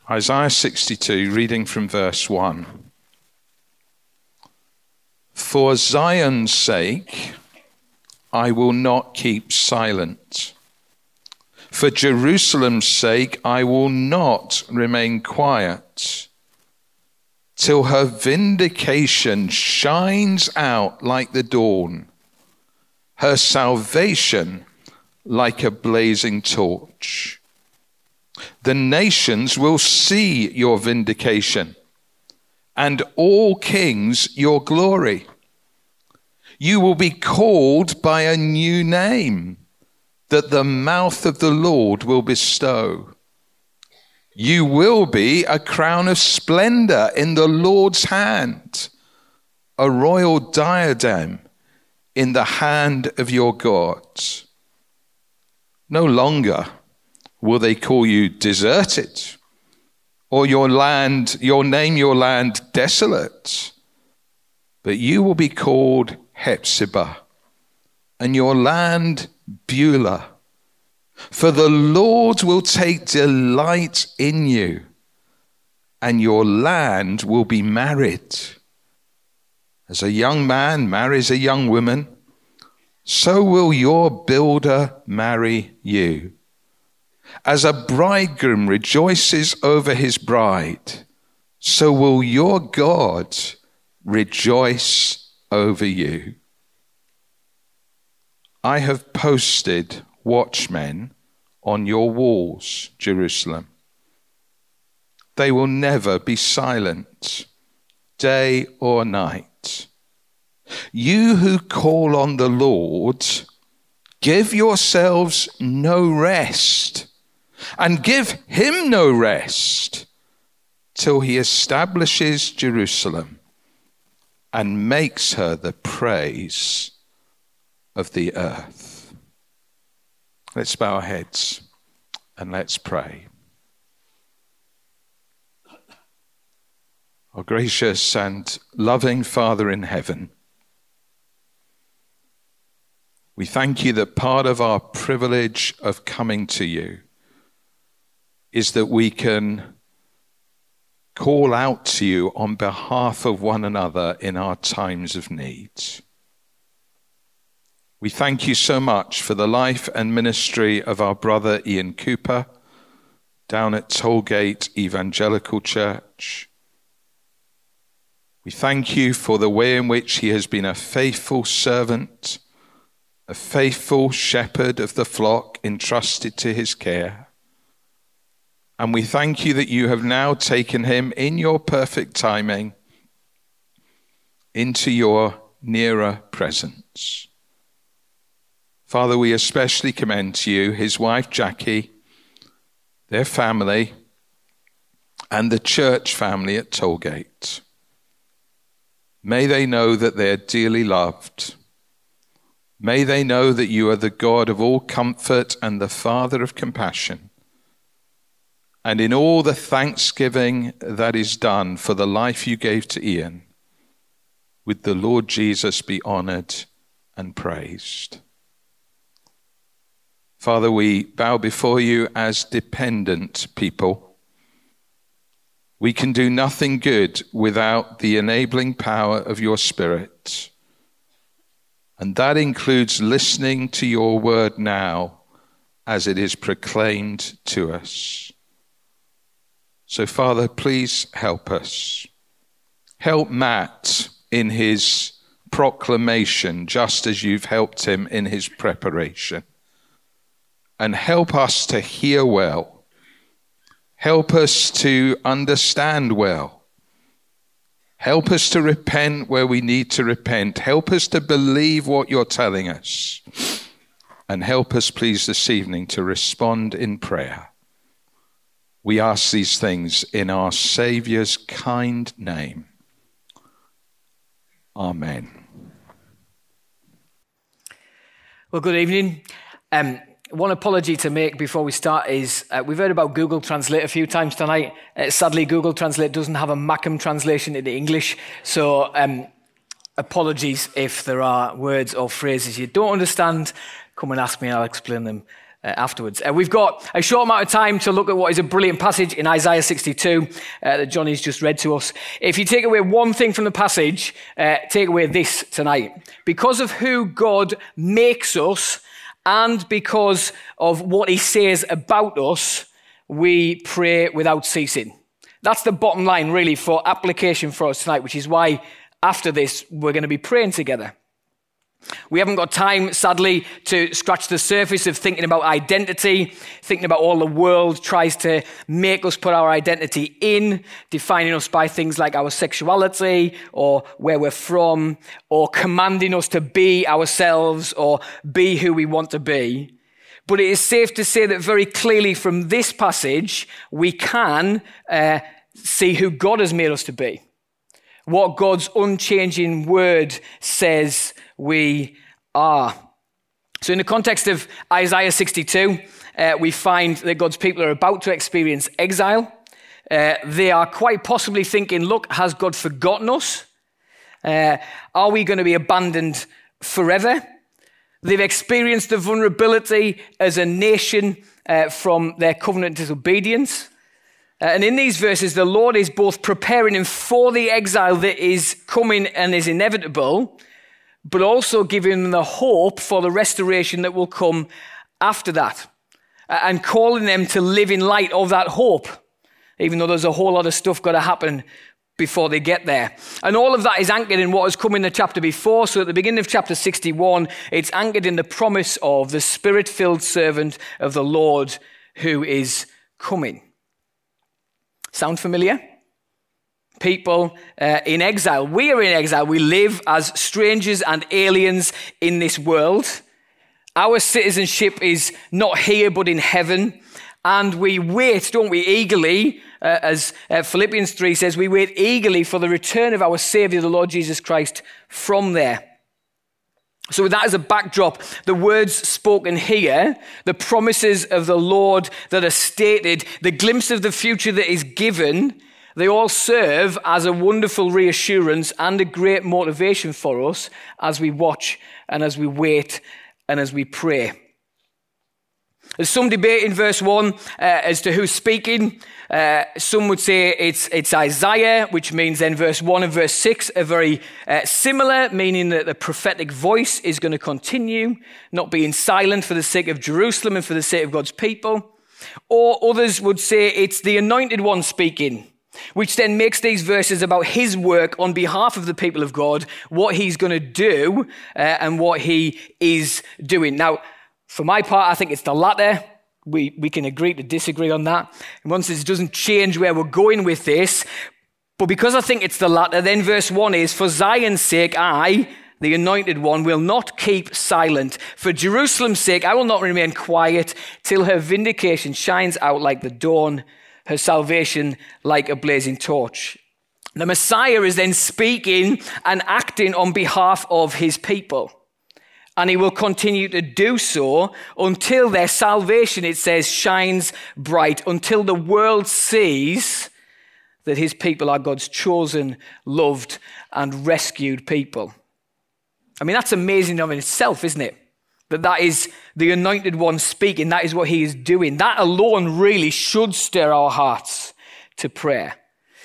Isaiah 62, reading from verse 1. For Zion's sake, I will not keep silent. For Jerusalem's sake, I will not remain quiet, till her vindication shines out like the dawn, her salvation like a blazing torch. The nations will see your vindication, and all kings your glory. You will be called by a new name that the mouth of the Lord will bestow. You will be a crown of splendor in the Lord's hand, a royal diadem in the hand of your God. No longer will they call you deserted, or your land desolate, but you will be called Hephzibah, and your land Beulah. For the Lord will take delight in you, and your land will be married. As a young man marries a young woman, so will your builder marry you. As a bridegroom rejoices over his bride, so will your God rejoice over you. I have posted watchmen on your walls, Jerusalem. They will never be silent, day or night. You who call on the Lord, give yourselves no rest, and give him no rest, till he establishes Jerusalem and makes her the praise of the earth. Let's bow our heads and let's pray. Our gracious and loving Father in heaven, we thank you that part of our privilege of coming to you is that we can call out to you on behalf of one another in our times of need. We thank you so much for the life and ministry of our brother Ian Cooper down at Tollgate Evangelical Church. We thank you for the way in which he has been a faithful servant, a faithful shepherd of the flock entrusted to his care. And we thank you that you have now taken him in your perfect timing into your nearer presence. Father, we especially commend to you his wife Jackie, their family, and the church family at Tollgate. May they know that they are dearly loved. May they know that you are the God of all comfort and the Father of compassion. And in all the thanksgiving that is done for the life you gave to Ian, would the Lord Jesus be honored and praised. Father, we bow before you as dependent people. We can do nothing good without the enabling power of your Spirit. And that includes listening to your word now as it is proclaimed to us. So, Father, please help us. Help Matt in his proclamation, just as you've helped him in his preparation. And help us to hear well. Help us to understand well. Help us to repent where we need to repent. Help us to believe what you're telling us. And help us, please, this evening to respond in prayer. We ask these things in our Saviour's kind name. Amen. Well, good evening. One apology to make before we start is we've heard about Google Translate a few times tonight. Sadly, Google Translate doesn't have a Macam translation into English, so apologies if there are words or phrases you don't understand. Come and ask me, I'll explain them afterwards. We've got a short amount of time to look at what is a brilliant passage in Isaiah 62 that Johnny's just read to us. If you take away one thing from the passage, take away this tonight. Because of who God makes us and because of what he says about us, we pray without ceasing. That's the bottom line, really, for application for us tonight, which is why after this, we're going to be praying together. We haven't got time, sadly, to scratch the surface of thinking about identity, thinking about all the world tries to make us put our identity in, defining us by things like our sexuality or where we're from, or commanding us to be ourselves or be who we want to be. But it is safe to say that very clearly from this passage, we can see who God has made us to be. What God's unchanging word says we are. So in the context of Isaiah 62, we find that God's people are about to experience exile. They are quite possibly thinking, look, has God forgotten us? Are we going to be abandoned forever? They've experienced the vulnerability as a nation from their covenant disobedience. And in these verses, the Lord is both preparing them for the exile that is coming and is inevitable, but also giving them the hope for the restoration that will come after that, and calling them to live in light of that hope, even though there's a whole lot of stuff got to happen before they get there. And all of that is anchored in what has come in the chapter before. So at the beginning of chapter 61, it's anchored in the promise of the Spirit-filled servant of the Lord who is coming. Sound familiar? People in exile. We are in exile. We live as strangers and aliens in this world. Our citizenship is not here but in heaven. And we wait, don't we, eagerly, as Philippians 3 says, we wait eagerly for the return of our Savior, the Lord Jesus Christ, from there. So with that as a backdrop, the words spoken here, the promises of the Lord that are stated, the glimpse of the future that is given, they all serve as a wonderful reassurance and a great motivation for us as we watch and as we wait and as we pray. There's some debate in verse 1 as to who's speaking. Some would say it's Isaiah, which means then verse 1 and verse 6 are very similar, meaning that the prophetic voice is going to continue, not being silent for the sake of Jerusalem and for the sake of God's people. Or others would say it's the Anointed One speaking, which then makes these verses about his work on behalf of the people of God, what he's going to do and what he is doing. Now, for my part, I think it's the latter. We can agree to disagree on that. And once it doesn't change where we're going with this, but because I think it's the latter, then verse 1 is, for Zion's sake, I, the Anointed One, will not keep silent. For Jerusalem's sake, I will not remain quiet till her vindication shines out like the dawn, her salvation like a blazing torch. The Messiah is then speaking and acting on behalf of his people. And he will continue to do so until their salvation, it says, shines bright, until the world sees that his people are God's chosen, loved, and rescued people. I mean, that's amazing in itself, isn't it? That is the Anointed One speaking. That is what he is doing. That alone really should stir our hearts to prayer.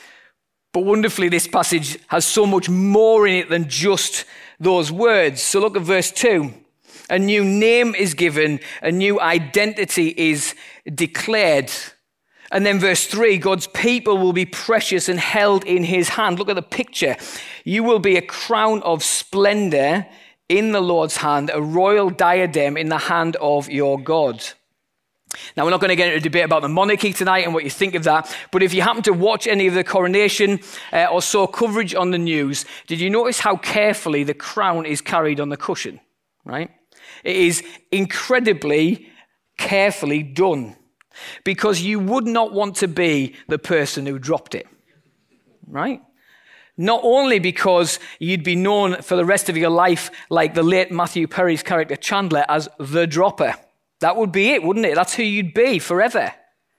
But wonderfully, this passage has so much more in it than just those words. So look at verse 2. A new name is given, a new identity is declared. And then verse 3, God's people will be precious and held in his hand. Look at the picture. You will be a crown of splendor in the Lord's hand, a royal diadem in the hand of your God. Now, we're not going to get into a debate about the monarchy tonight and what you think of that, but if you happen to watch any of the coronation or saw coverage on the news, did you notice how carefully the crown is carried on the cushion, right? It is incredibly carefully done because you would not want to be the person who dropped it, right? Not only because you'd be known for the rest of your life like the late Matthew Perry's character Chandler as the dropper. That would be it, wouldn't it? That's who you'd be forever.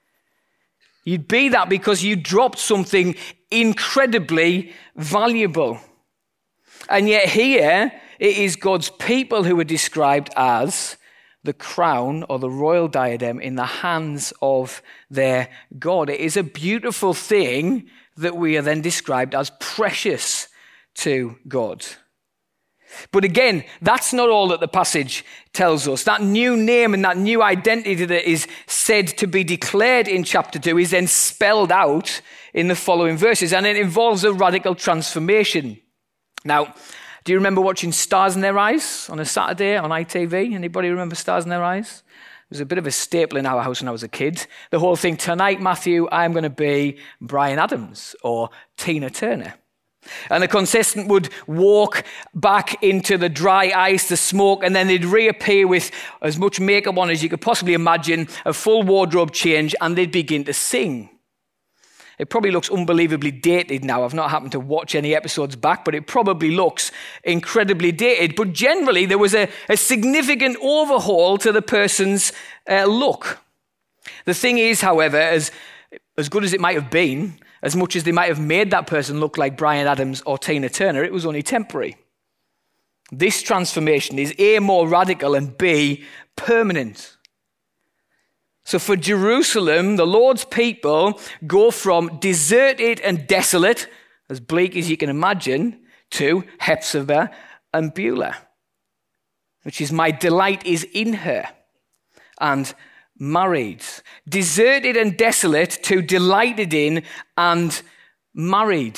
You'd be that because you dropped something incredibly valuable. And yet here, it is God's people who are described as the crown or the royal diadem in the hands of their God. It is a beautiful thing that we are then described as precious to God. But again, that's not all that the passage tells us. That new name and that new identity that is said to be declared in chapter 2 is then spelled out in the following verses, and it involves a radical transformation. Now, do you remember watching Stars in Their Eyes on a Saturday on ITV? Anybody remember Stars in Their Eyes? It was a bit of a staple in our house when I was a kid. The whole thing, tonight, Matthew, I'm going to be Bryan Adams or Tina Turner. And the contestant would walk back into the dry ice, the smoke, and then they'd reappear with as much makeup on as you could possibly imagine, a full wardrobe change, and they'd begin to sing. It probably looks unbelievably dated now. I've not happened to watch any episodes back, but it probably looks incredibly dated. But generally, there was a significant overhaul to the person's look. The thing is, however, as good as it might have been, as much as they might have made that person look like Bryan Adams or Tina Turner, it was only temporary. This transformation is A, more radical, and B, permanent. So for Jerusalem, the Lord's people go from deserted and desolate, as bleak as you can imagine, to Hephzibah and Beulah, which is my delight is in her, and married. Deserted and desolate to delighted in and married.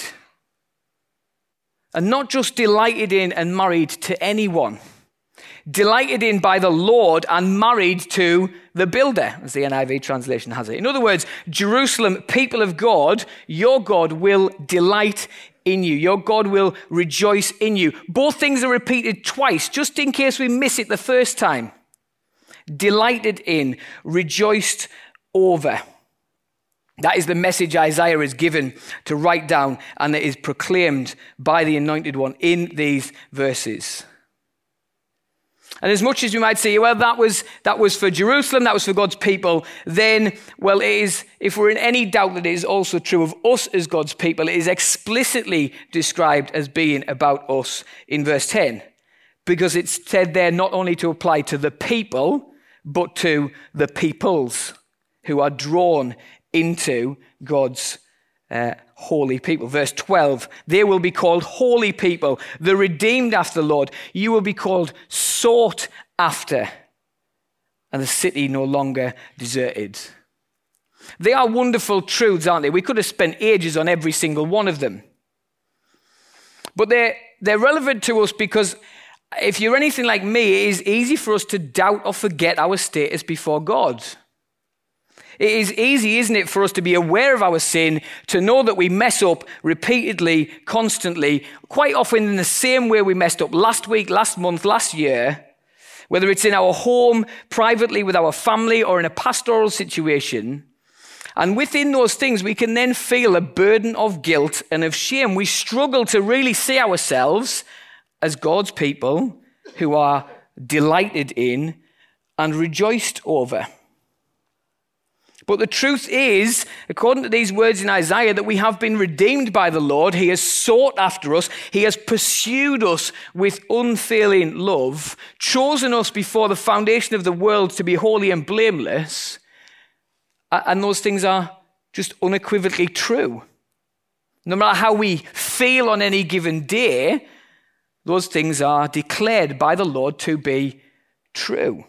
And not just delighted in and married to anyone. Delighted in by the Lord and married to the builder, as the NIV translation has it. In other words, Jerusalem, people of God, your God will delight in you. Your God will rejoice in you. Both things are repeated twice, just in case we miss it the first time. Delighted in, rejoiced over. That is the message Isaiah is given to write down, and it is proclaimed by the Anointed One in these verses. And as much as you might say, well, that was for Jerusalem, that was for God's people, then, well, it is, if we're in any doubt that it is also true of us as God's people, it is explicitly described as being about us in verse 10, because it's said there not only to apply to the people, but to the peoples who are drawn into God's holy people. Verse 12, they will be called holy people, the redeemed after the Lord. You will be called sought after, and the city no longer deserted. They are wonderful truths, aren't they? We could have spent ages on every single one of them. But they're relevant to us because if you're anything like me, it is easy for us to doubt or forget our status before God. It is easy, isn't it, for us to be aware of our sin, to know that we mess up repeatedly, constantly, quite often in the same way we messed up last week, last month, last year, whether it's in our home, privately with our family, or in a pastoral situation. And within those things, we can then feel a burden of guilt and of shame. We struggle to really see ourselves as God's people who are delighted in and rejoiced over. But the truth is, according to these words in Isaiah, that we have been redeemed by the Lord. He has sought after us. He has pursued us with unfailing love, chosen us before the foundation of the world to be holy and blameless. And those things are just unequivocally true. No matter how we feel on any given day, those things are declared by the Lord to be true.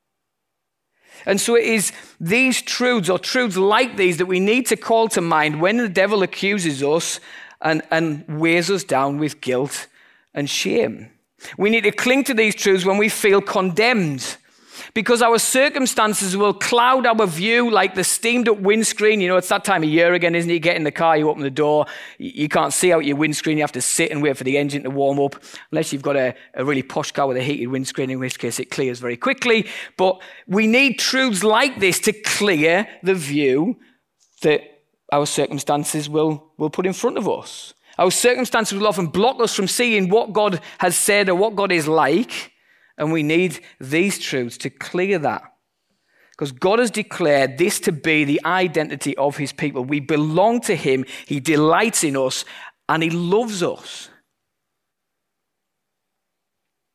And so it is these truths or truths like these that we need to call to mind when the devil accuses us and weighs us down with guilt and shame. We need to cling to these truths when we feel condemned, because our circumstances will cloud our view like the steamed up windscreen. You know, it's that time of year again, isn't it? You get in the car, you open the door, you can't see out your windscreen, you have to sit and wait for the engine to warm up, unless you've got a really posh car with a heated windscreen, in which case it clears very quickly. But we need truths like this to clear the view that our circumstances will put in front of us. Our circumstances will often block us from seeing what God has said or what God is like. And we need these truths to clear that. Because God has declared this to be the identity of his people. We belong to him, he delights in us, and he loves us.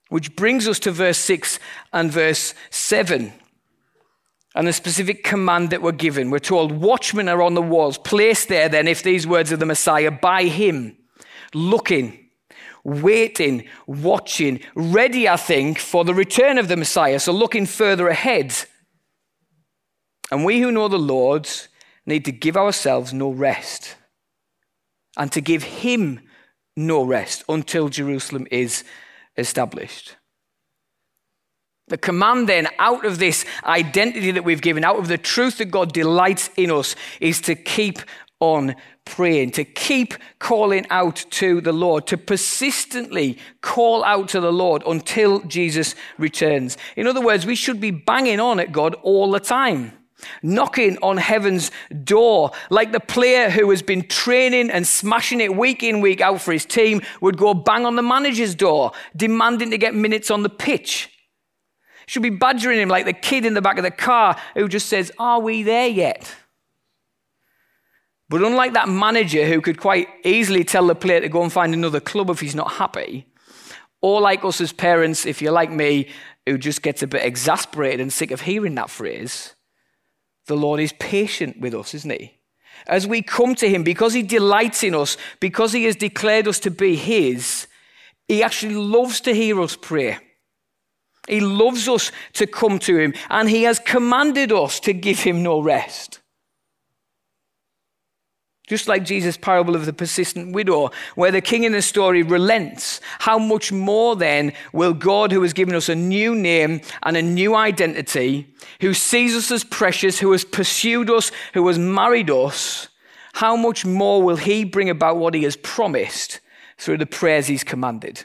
Which brings us to verse 6 and verse 7. And the specific command that we're given. We're told, watchmen are on the walls, placed there then, if these words of the Messiah, by him, looking, waiting, watching, ready, I think, for the return of the Messiah. So looking further ahead. And we who know the Lord need to give ourselves no rest. And to give him no rest until Jerusalem is established. The command then, out of this identity that we've given, out of the truth that God delights in us, is to keep on praying, to keep calling out to the Lord, to persistently call out to the Lord until Jesus returns. In other words, we should be banging on at God all the time, knocking on heaven's door, like the player who has been training and smashing it week in, week out for his team would go bang on the manager's door, demanding to get minutes on the pitch. Should be badgering him like the kid in the back of the car who just says, are we there yet? But unlike that manager who could quite easily tell the player to go and find another club if he's not happy, or like us as parents, if you're like me, who just gets a bit exasperated and sick of hearing that phrase, the Lord is patient with us, isn't he? As we come to him, because he delights in us, because he has declared us to be his, he actually loves to hear us pray. He loves us to come to him, and he has commanded us to give him no rest. Just like Jesus' parable of the persistent widow, where the king in the story relents, how much more then will God, who has given us a new name and a new identity, who sees us as precious, who has pursued us, who has married us, how much more will he bring about what he has promised through the prayers he's commanded?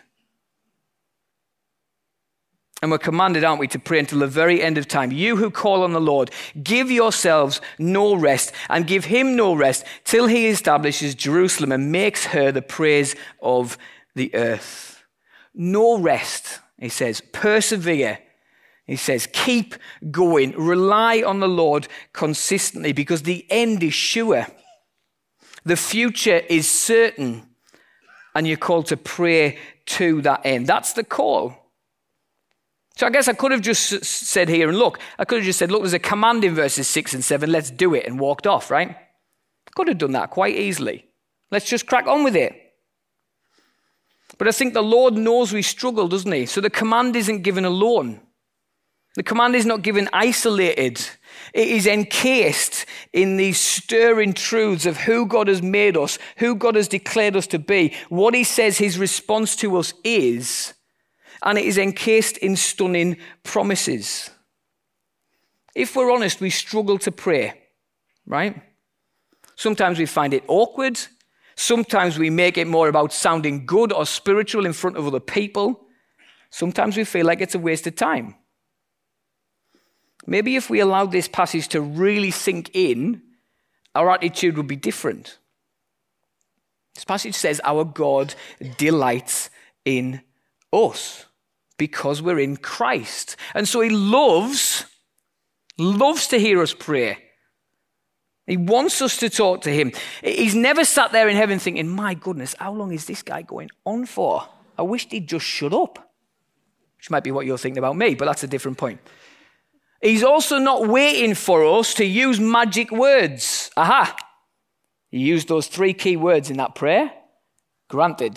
And we're commanded, aren't we, to pray until the very end of time. You who call on the Lord, give yourselves no rest and give him no rest till he establishes Jerusalem and makes her the praise of the earth. No rest, he says. Persevere. He says, keep going. Rely on the Lord consistently because the end is sure. The future is certain. And you're called to pray to that end. That's the call. So I guess I could have just said here, and look, there's a command in verses 6 and 7, let's do it, and walked off, right? I could have done that quite easily. Let's just crack on with it. But I think the Lord knows we struggle, doesn't he? So the command isn't given alone. The command is not given isolated. It is encased in these stirring truths of who God has made us, who God has declared us to be, what he says his response to us is, and it is encased in stunning promises. If we're honest, we struggle to pray, right? Sometimes we find it awkward. Sometimes we make it more about sounding good or spiritual in front of other people. Sometimes we feel like it's a waste of time. Maybe if we allowed this passage to really sink in, our attitude would be different. This passage says our God delights in us because we're in Christ. And so he loves to hear us pray. He wants us to talk to him. He's never sat there in heaven thinking, my goodness, how long is this guy going on for? I wish he'd just shut up. Which might be what you're thinking about me, but that's a different point. He's also not waiting for us to use magic words. Aha! He used those 3 key words in that prayer. Granted.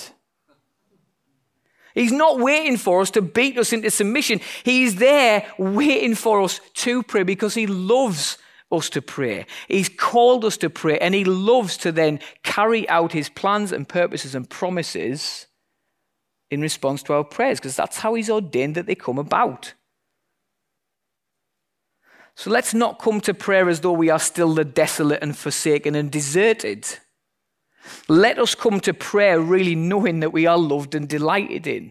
He's not waiting for us to beat us into submission. He's there waiting for us to pray because he loves us to pray. He's called us to pray, and he loves to then carry out his plans and purposes and promises in response to our prayers, because that's how he's ordained that they come about. So let's not come to prayer as though we are still the desolate and forsaken and deserted. Let us come to prayer really knowing that we are loved and delighted in.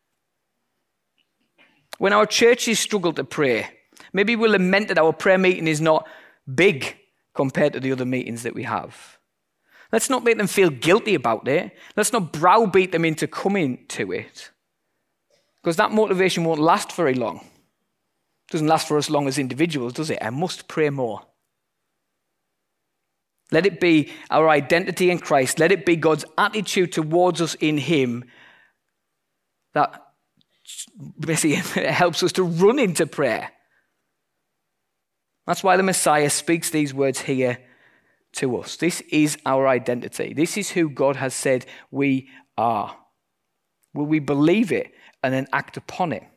When our churches struggle to pray, maybe we'll lament that our prayer meeting is not big compared to the other meetings that we have. Let's not make them feel guilty about it. Let's not browbeat them into coming to it, because that motivation won't last very long. It doesn't last for us long as individuals, does it? I must pray more. Let it be our identity in Christ. Let it be God's attitude towards us in him that basically it helps us to run into prayer. That's why the Messiah speaks these words here to us. This is our identity. This is who God has said we are. Will we believe it and then act upon it?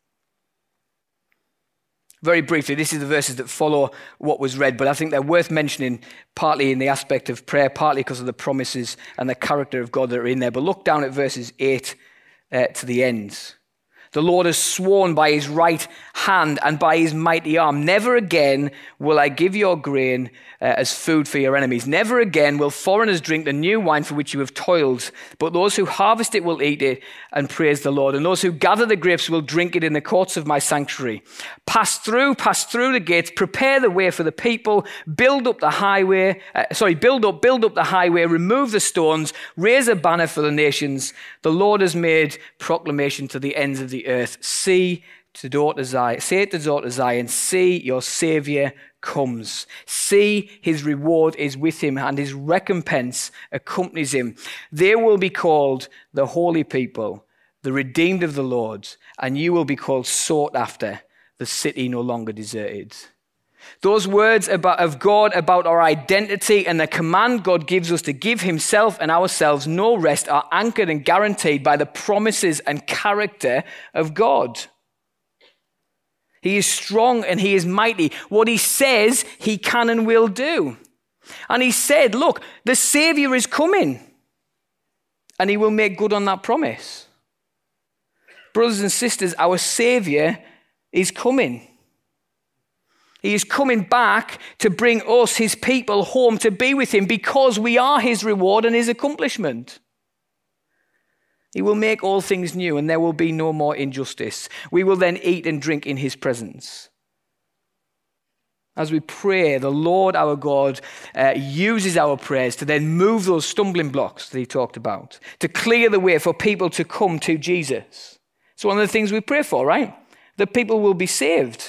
Very briefly, this is the verses that follow what was read, but I think they're worth mentioning, partly in the aspect of prayer, partly because of the promises and the character of God that are in there. But look down at verses 8 to the end. The Lord has sworn by his right hand and by his mighty arm, never again will I give your grain as food for your enemies. Never again will foreigners drink the new wine for which you have toiled, but those who harvest it will eat it and praise the Lord. And those who gather the grapes will drink it in the courts of my sanctuary. Pass through the gates, prepare the way for the people, build up the highway, build up the highway, remove the stones, raise a banner for the nations. The Lord has made proclamation to the ends of the earth. Say to daughter Zion, see your Savior comes. See his reward is with him and his recompense accompanies him. They will be called the holy people, the redeemed of the Lord, and you will be called sought after, the city no longer deserted. Those words of God about our identity and the command God gives us to give himself and ourselves no rest are anchored and guaranteed by the promises and character of God. He is strong and he is mighty. What he says, he can and will do. And he said, look, the Savior is coming and he will make good on that promise. Brothers and sisters, our Savior is coming. He is coming back to bring us, his people, home to be with him because we are his reward and his accomplishment. He will make all things new and there will be no more injustice. We will then eat and drink in his presence. As we pray, the Lord our God uses our prayers to then move those stumbling blocks that he talked about, to clear the way for people to come to Jesus. It's one of the things we pray for, right? That people will be saved.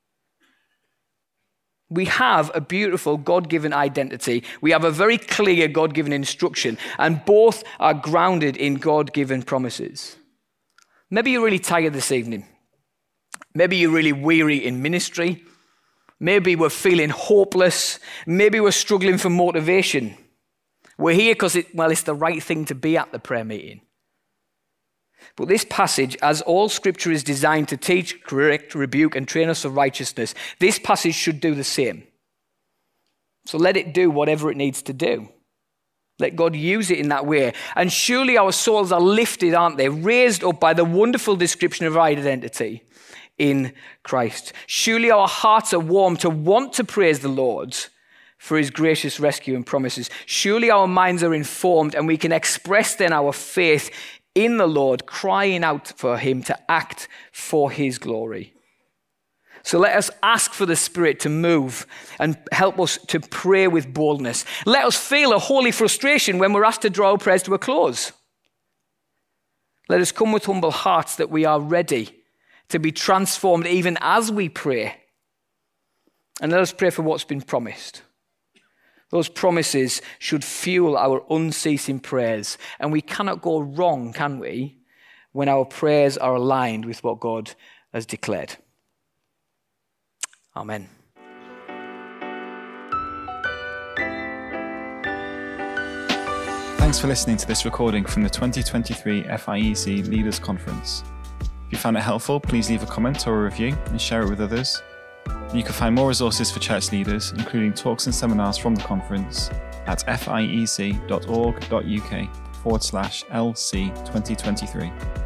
We have a beautiful God-given identity. We have a very clear God-given instruction, and both are grounded in God-given promises. Maybe you're really tired this evening. Maybe you're really weary in ministry. Maybe we're feeling hopeless. Maybe we're struggling for motivation. We're here because it's the right thing to be at the prayer meeting. But this passage, as all scripture is designed to teach, correct, rebuke, and train us for righteousness, this passage should do the same. So let it do whatever it needs to do. Let God use it in that way. And surely our souls are lifted, aren't they? Raised up by the wonderful description of our identity in Christ. Surely our hearts are warm to want to praise the Lord for his gracious rescue and promises. Surely our minds are informed and we can express then our faith in the Lord, crying out for him to act for his glory. So let us ask for the Spirit to move and help us to pray with boldness. Let us feel a holy frustration when we're asked to draw our prayers to a close. Let us come with humble hearts that we are ready to be transformed even as we pray. And let us pray for what's been promised. Those promises should fuel our unceasing prayers. And we cannot go wrong, can we, when our prayers are aligned with what God has declared. Amen. Thanks for listening to this recording from the 2023 FIEC Leaders Conference. If you found it helpful, please leave a comment or a review and share it with others. You can find more resources for church leaders, including talks and seminars from the conference, at fiec.org.uk/LC2023.